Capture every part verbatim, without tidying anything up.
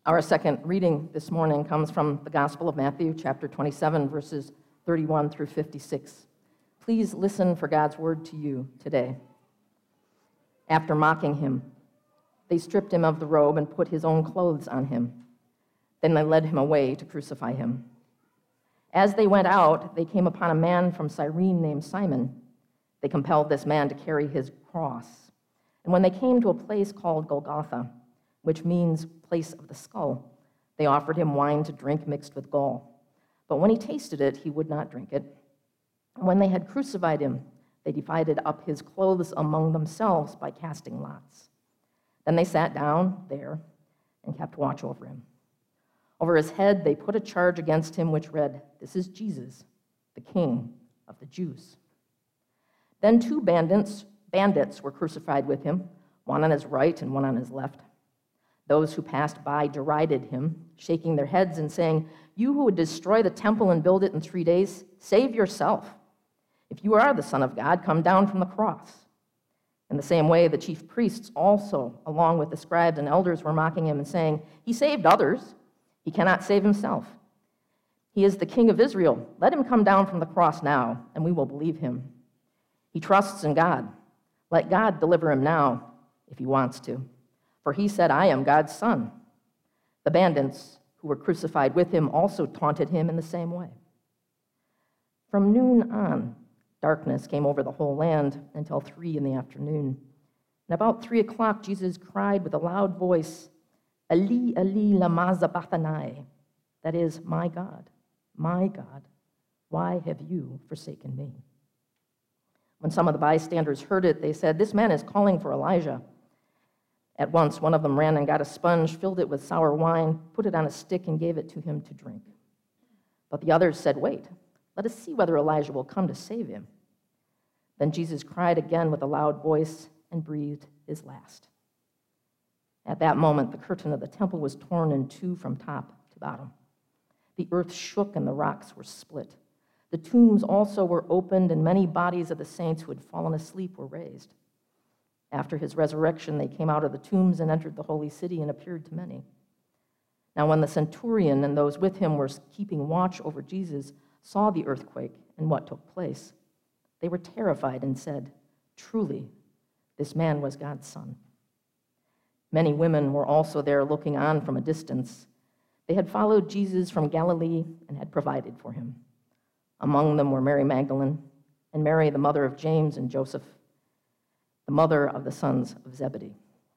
Our second reading this morning comes from the Gospel of Matthew, chapter twenty-seven, verses thirty-one through fifty-six. Please listen for God's word to you today. After mocking him, they stripped him of the robe and put his own clothes on him. Then they led him away to crucify him. As they went out, they came upon a man from Cyrene named Simon. They compelled this man to carry his cross. And when they came to a place called Golgotha, which means place of the skull, they offered him wine to drink mixed with gall. But when he tasted it, he would not drink it. And when they had crucified him, they divided up his clothes among themselves by casting lots. Then they sat down there and kept watch over him. Over his head they put a charge against him which read, "This is Jesus, the King of the Jews." Then two bandits, bandits were crucified with him, one on his right and one on his left. Those who passed by derided him, shaking their heads and saying, "You who would destroy the temple and build it in three days, save yourself. If you are the Son of God, come down from the cross." In the same way, the chief priests also, along with the scribes and elders, were mocking him and saying, "He saved others. He cannot save himself. He is the King of Israel. Let him come down from the cross now, and we will believe him. He trusts in God. Let God deliver him now, if he wants to. For he said, 'I am God's son.'" The bandits who were crucified with him also taunted him in the same way. From noon on, darkness came over the whole land until three in the afternoon. And about three o'clock, Jesus cried with a loud voice, "Eli, Eli, lama sabachthani," that is, "My God, my God, why have you forsaken me?" When some of the bystanders heard it, they said, "This man is calling for Elijah." At once, one of them ran and got a sponge, filled it with sour wine, put it on a stick, and gave it to him to drink. But the others said, "Wait, let us see whether Elijah will come to save him." Then Jesus cried again with a loud voice and breathed his last. At that moment, the curtain of the temple was torn in two from top to bottom. The earth shook and the rocks were split. The tombs also were opened, and many bodies of the saints who had fallen asleep were raised. After his resurrection, they came out of the tombs and entered the holy city and appeared to many. Now when the centurion and those with him were keeping watch over Jesus saw the earthquake and what took place, they were terrified and said, "Truly, this man was God's son." Many women were also there looking on from a distance. They had followed Jesus from Galilee and had provided for him. Among them were Mary Magdalene and Mary, the mother of James and Joseph, the mother of the sons of Zebedee.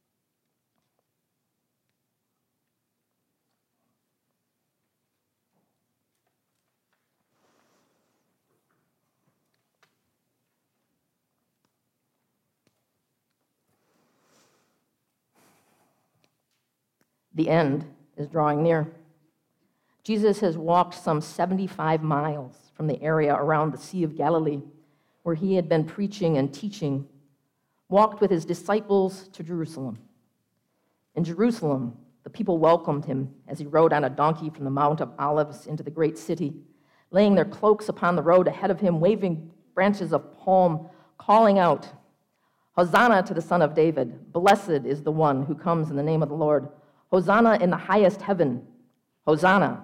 The end is drawing near. Jesus has walked some seventy-five miles from the area around the Sea of Galilee, where he had been preaching and teaching, walked with his disciples to Jerusalem. In Jerusalem, the people welcomed him as he rode on a donkey from the Mount of Olives into the great city, laying their cloaks upon the road ahead of him, waving branches of palm, calling out, "Hosanna to the Son of David! Blessed is the one who comes in the name of the Lord! Hosanna in the highest heaven! Hosanna!"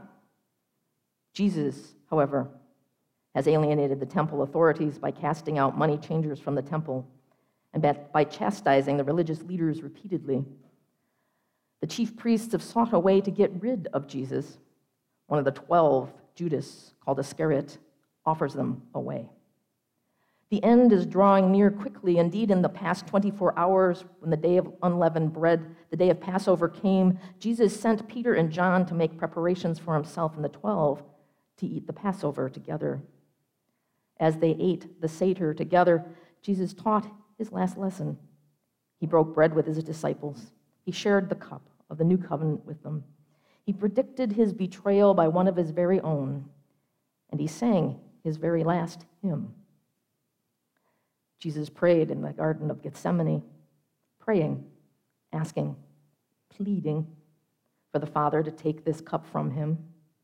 Jesus, however, has alienated the temple authorities by casting out money changers from the temple and by chastising the religious leaders repeatedly. The chief priests have sought a way to get rid of Jesus. One of the twelve, Judas, called Iscariot, offers them a way. The end is drawing near quickly. Indeed, in the past twenty-four hours, when the day of unleavened bread, the day of Passover came, Jesus sent Peter and John to make preparations for himself and the twelve to eat the Passover together. As they ate the Seder together, Jesus taught his last lesson. He broke bread with his disciples. He shared the cup of the new covenant with them. He predicted his betrayal by one of his very own, and he sang his very last hymn. Jesus prayed in the Garden of Gethsemane, praying, asking, pleading for the Father to take this cup from him.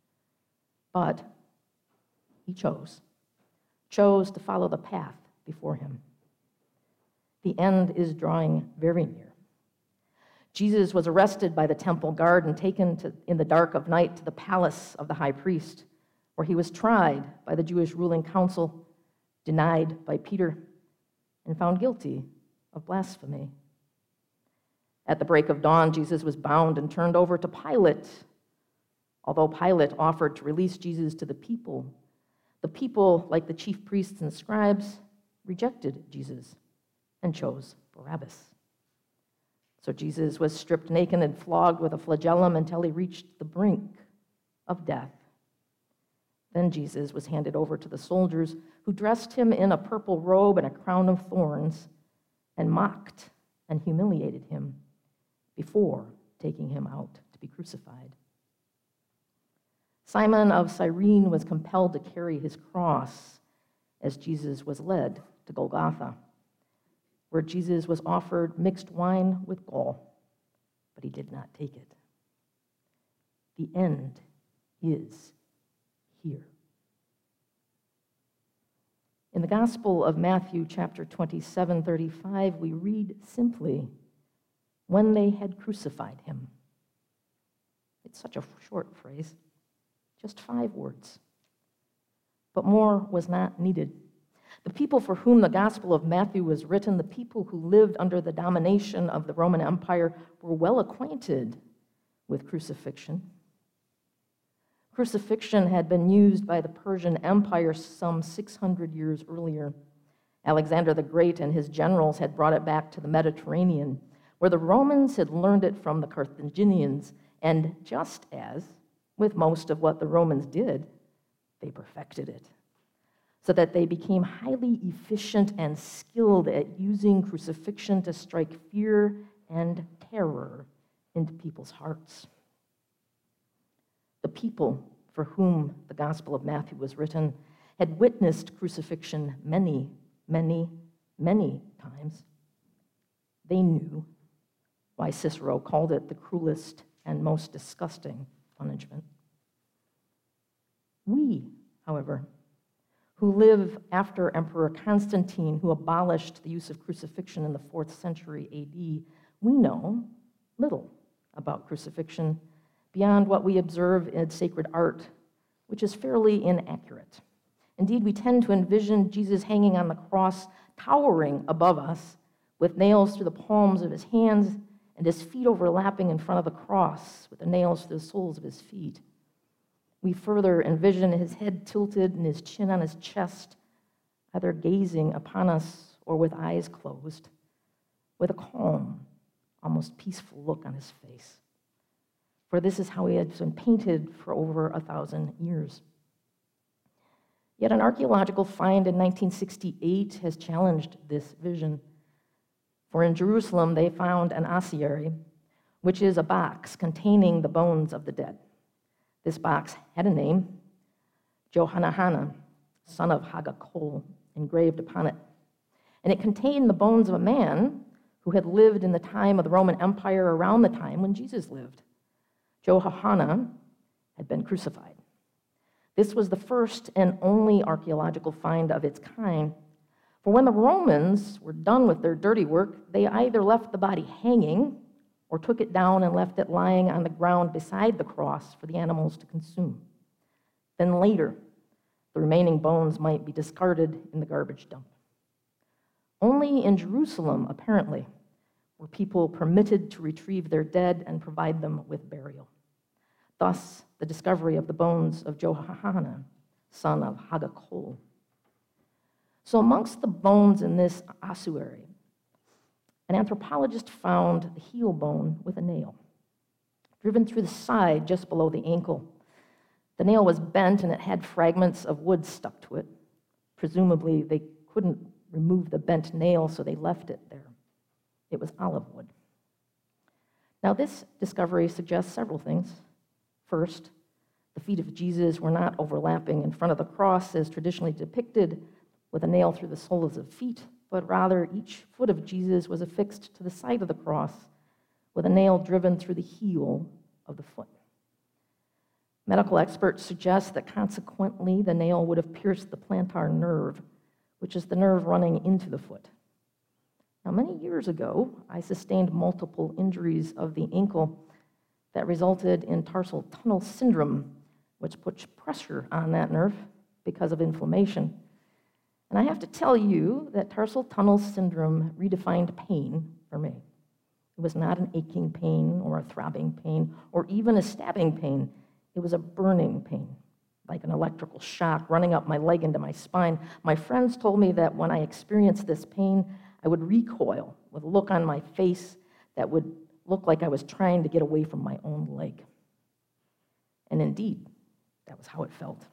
But he chose, chose to follow the path before him. The end is drawing very near. Jesus was arrested by the temple guard and taken to, in the dark of night to the palace of the high priest, where he was tried by the Jewish ruling council, denied by Peter, and found guilty of blasphemy. At the break of dawn, Jesus was bound and turned over to Pilate. Although Pilate offered to release Jesus to the people, the people, like the chief priests and scribes, rejected Jesus and chose Barabbas. So Jesus was stripped naked and flogged with a flagellum until he reached the brink of death. Then Jesus was handed over to the soldiers, who dressed him in a purple robe and a crown of thorns, and mocked and humiliated him before taking him out to be crucified. Simon of Cyrene was compelled to carry his cross as Jesus was led to Golgotha, where Jesus was offered mixed wine with gall, but he did not take it. The end is here. In the Gospel of Matthew, chapter twenty-seven, thirty-five, we read simply, "When they had crucified him." It's such a short phrase, just five words. But more was not needed. The people for whom the Gospel of Matthew was written, the people who lived under the domination of the Roman Empire, were well acquainted with crucifixion. Crucifixion had been used by the Persian Empire some six hundred years earlier. Alexander the Great and his generals had brought it back to the Mediterranean, where the Romans had learned it from the Carthaginians, and just as with most of what the Romans did, they perfected it, so that they became highly efficient and skilled at using crucifixion to strike fear and terror into people's hearts. The people for whom the Gospel of Matthew was written had witnessed crucifixion many, many, many times. They knew why Cicero called it the cruelest and most disgusting punishment. We, however, who live after Emperor Constantine, who abolished the use of crucifixion in the fourth century A D, we know little about crucifixion beyond what we observe in sacred art, which is fairly inaccurate. Indeed, we tend to envision Jesus hanging on the cross, towering above us, with nails through the palms of his hands and his feet overlapping in front of the cross, with the nails through the soles of his feet. We further envision his head tilted and his chin on his chest, either gazing upon us or with eyes closed, with a calm, almost peaceful look on his face. For this is how he had been painted for over a thousand years. Yet an archaeological find in nineteen sixty-eight has challenged this vision. For in Jerusalem, they found an ossuary, which is a box containing the bones of the dead. This box had a name, Johannahan, son of Hagakol, engraved upon it. And it contained the bones of a man who had lived in the time of the Roman Empire around the time when Jesus lived. Johanna had been crucified. This was the first and only archaeological find of its kind. For when the Romans were done with their dirty work, they either left the body hanging or took it down and left it lying on the ground beside the cross for the animals to consume. Then later, the remaining bones might be discarded in the garbage dump. Only in Jerusalem, apparently, were people permitted to retrieve their dead and provide them with burial. Thus, the discovery of the bones of Johanna, son of Hagakol. So amongst the bones in this ossuary, an anthropologist found the heel bone with a nail, driven through the side just below the ankle. The nail was bent and it had fragments of wood stuck to it. Presumably, they couldn't remove the bent nail, so they left it there. It was olive wood. Now, this discovery suggests several things. First, the feet of Jesus were not overlapping in front of the cross as traditionally depicted with a nail through the soles of feet, but rather each foot of Jesus was affixed to the side of the cross with a nail driven through the heel of the foot. Medical experts suggest that consequently the nail would have pierced the plantar nerve, which is the nerve running into the foot. Now, many years ago, I sustained multiple injuries of the ankle that resulted in tarsal tunnel syndrome, which puts pressure on that nerve because of inflammation. And I have to tell you that tarsal tunnel syndrome redefined pain for me. It was not an aching pain or a throbbing pain or even a stabbing pain. It was a burning pain, like an electrical shock running up my leg into my spine. My friends told me that when I experienced this pain, I would recoil with a look on my face that would look like I was trying to get away from my own leg. And indeed, that was how it felt.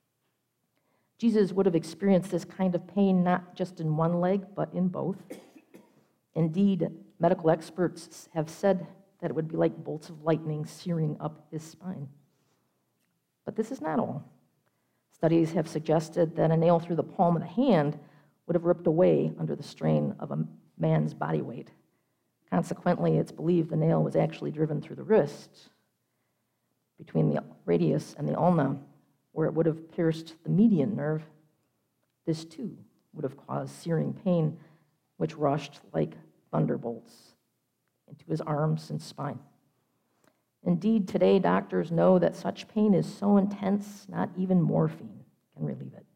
Jesus would have experienced this kind of pain not just in one leg, but in both. Indeed, medical experts have said that it would be like bolts of lightning searing up his spine. But this is not all. Studies have suggested that a nail through the palm of the hand would have ripped away under the strain of a man's body weight. Consequently, it's believed the nail was actually driven through the wrist, between the radius and the ulna, where it would have pierced the median nerve. This, too, would have caused searing pain, which rushed like thunderbolts into his arms and spine. Indeed, today, doctors know that such pain is so intense, not even morphine can relieve it.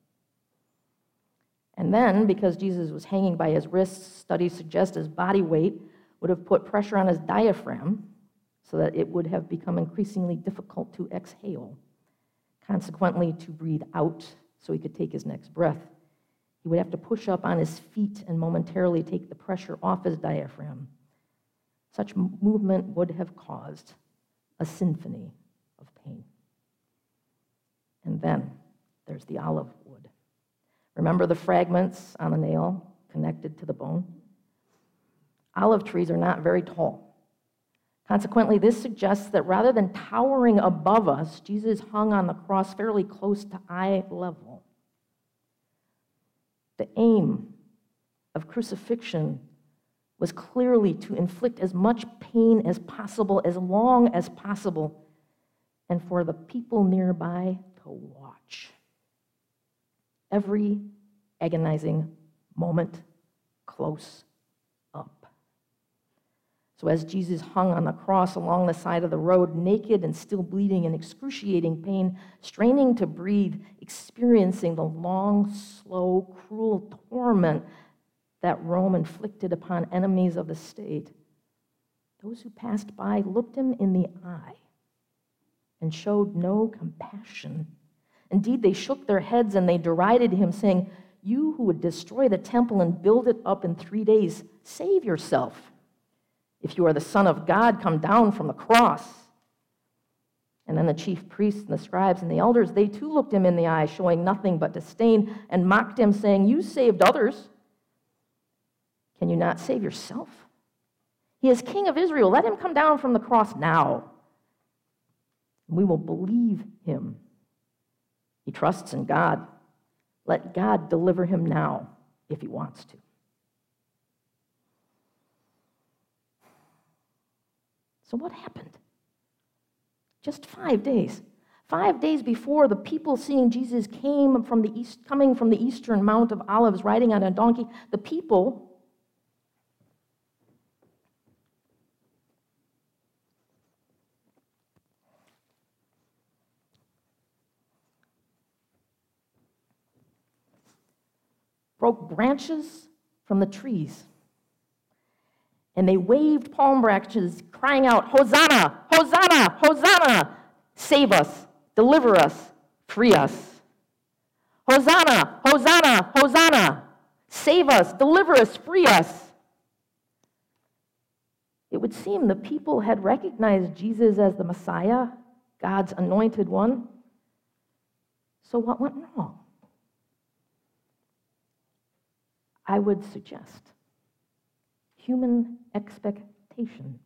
And then, because Jesus was hanging by his wrists, studies suggest his body weight would have put pressure on his diaphragm so that it would have become increasingly difficult to exhale. Consequently, to breathe out so he could take his next breath, he would have to push up on his feet and momentarily take the pressure off his diaphragm. Such movement would have caused a symphony of pain. And then there's the olive wood. Remember the fragments on the nail connected to the bone? Olive trees are not very tall. Consequently, this suggests that rather than towering above us, Jesus hung on the cross fairly close to eye level. The aim of crucifixion was clearly to inflict as much pain as possible, as long as possible, and for the people nearby to watch. Every agonizing moment close up. So as Jesus hung on the cross along the side of the road, naked and still bleeding in excruciating pain, straining to breathe, experiencing the long, slow, cruel torment that Rome inflicted upon enemies of the state, those who passed by looked him in the eye and showed no compassion. Indeed, they shook their heads and they derided him, saying, "You who would destroy the temple and build it up in three days, save yourself. If you are the Son of God, come down from the cross." And then the chief priests and the scribes and the elders, they too looked him in the eye, showing nothing but disdain, and mocked him, saying, "You saved others. Can you not save yourself? He is King of Israel. Let him come down from the cross now. We will believe him. He trusts in God. Let God deliver him now if he wants to." So what happened? Just five days. Five days before, the people seeing Jesus came from the east, coming from the eastern Mount of Olives, riding on a donkey. The people broke branches from the trees, and they waved palm branches, crying out, "Hosanna! Hosanna! Hosanna! Save us, deliver us, free us. Hosanna! Hosanna! Hosanna! Save us, deliver us, free us." It would seem the people had recognized Jesus as the Messiah, God's anointed one. So what went wrong? I would suggest human expectation.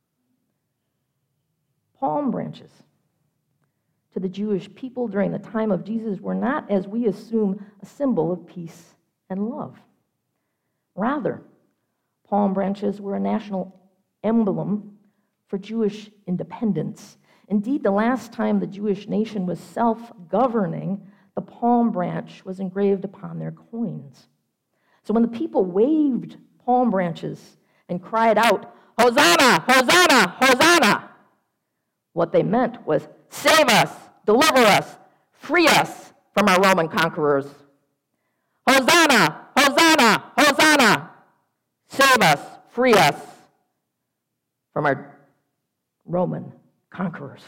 Palm branches to the Jewish people during the time of Jesus were not, as we assume, a symbol of peace and love. Rather, palm branches were a national emblem for Jewish independence. Indeed, the last time the Jewish nation was self-governing, the palm branch was engraved upon their coins. So when the people waved palm branches and cried out, "Hosanna, Hosanna, Hosanna." What they meant was, "Save us, deliver us, free us from our Roman conquerors. Hosanna, Hosanna, Hosanna. Save us, free us from our Roman conquerors."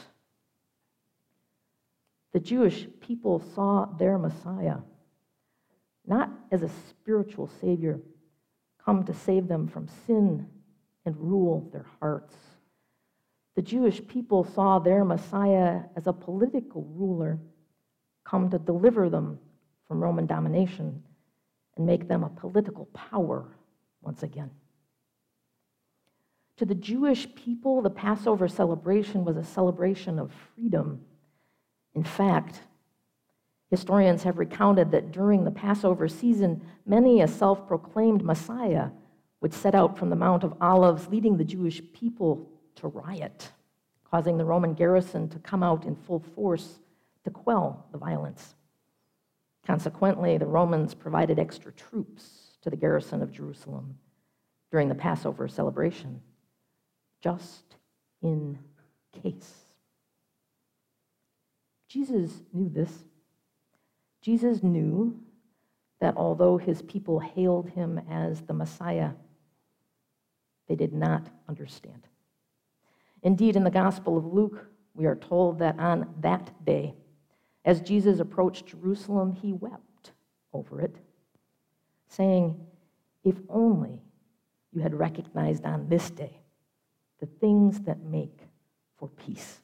The Jewish people saw their Messiah not as a spiritual Savior come to save them from sin and rule their hearts. The Jewish people saw their Messiah as a political ruler come to deliver them from Roman domination and make them a political power once again. To the Jewish people, the Passover celebration was a celebration of freedom. In fact, historians have recounted that during the Passover season, many a self-proclaimed Messiah would set out from the Mount of Olives, leading the Jewish people to riot, causing the Roman garrison to come out in full force to quell the violence. Consequently, the Romans provided extra troops to the garrison of Jerusalem during the Passover celebration, just in case. Jesus knew this. Jesus knew that although his people hailed him as the Messiah, they did not understand. Indeed, in the Gospel of Luke, we are told that on that day, as Jesus approached Jerusalem, he wept over it, saying, "If only you had recognized on this day the things that make for peace.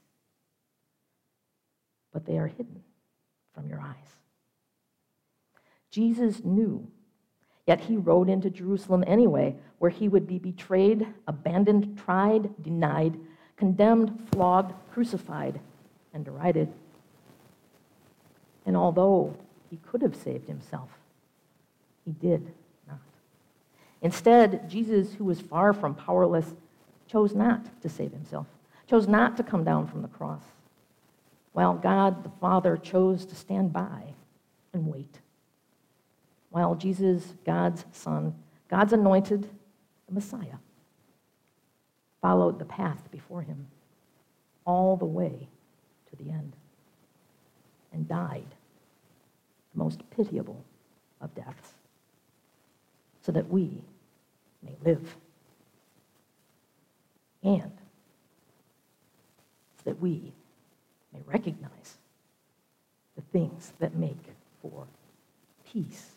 But they are hidden from your eyes." Jesus knew, yet he rode into Jerusalem anyway, where he would be betrayed, abandoned, tried, denied, condemned, flogged, crucified, and derided. And although he could have saved himself, he did not. Instead, Jesus, who was far from powerless, chose not to save himself, chose not to come down from the cross, while God the Father chose to stand by and wait. While Jesus, God's Son, God's anointed the Messiah, followed the path before him all the way to the end and died the most pitiable of deaths so that we may live and so that we may recognize the things that make for peace.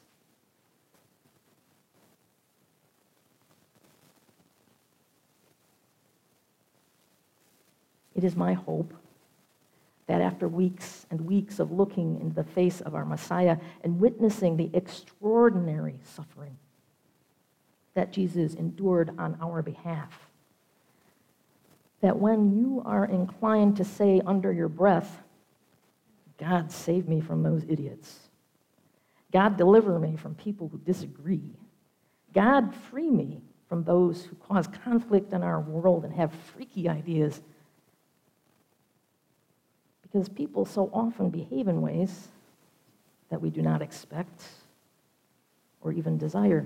It is my hope that after weeks and weeks of looking into the face of our Messiah and witnessing the extraordinary suffering that Jesus endured on our behalf, that when you are inclined to say under your breath, "God, save me from those idiots. God, deliver me from people who disagree. God, free me from those who cause conflict in our world and have freaky ideas," because people so often behave in ways that we do not expect or even desire.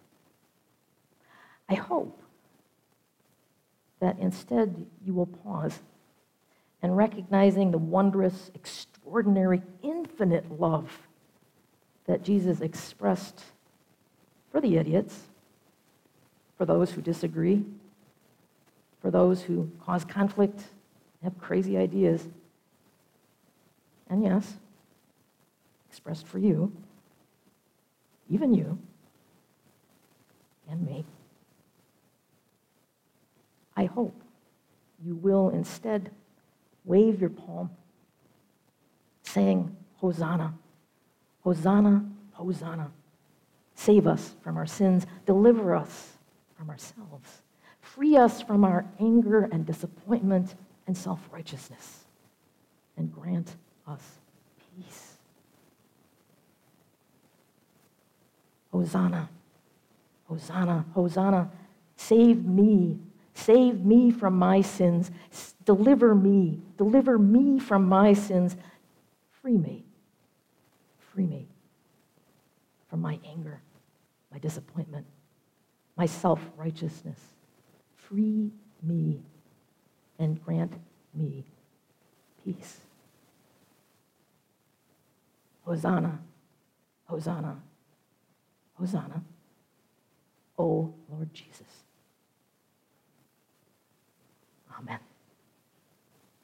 I hope that instead you will pause and recognizing the wondrous, extraordinary, infinite love that Jesus expressed for the idiots, for those who disagree, for those who cause conflict, have crazy ideas, and yes, expressed for you, even you, and me. I hope you will instead wave your palm, saying, "Hosanna, Hosanna, Hosanna. Save us from our sins, deliver us from ourselves, free us from our anger and disappointment and self-righteousness, and grant us peace." Hosanna, Hosanna, Hosanna. Save me, save me from my sins. Deliver me, deliver me from my sins. Free me, free me from my anger, my disappointment, my self-righteousness. Free me and grant me peace. Hosanna, Hosanna, Hosanna, O Lord Jesus.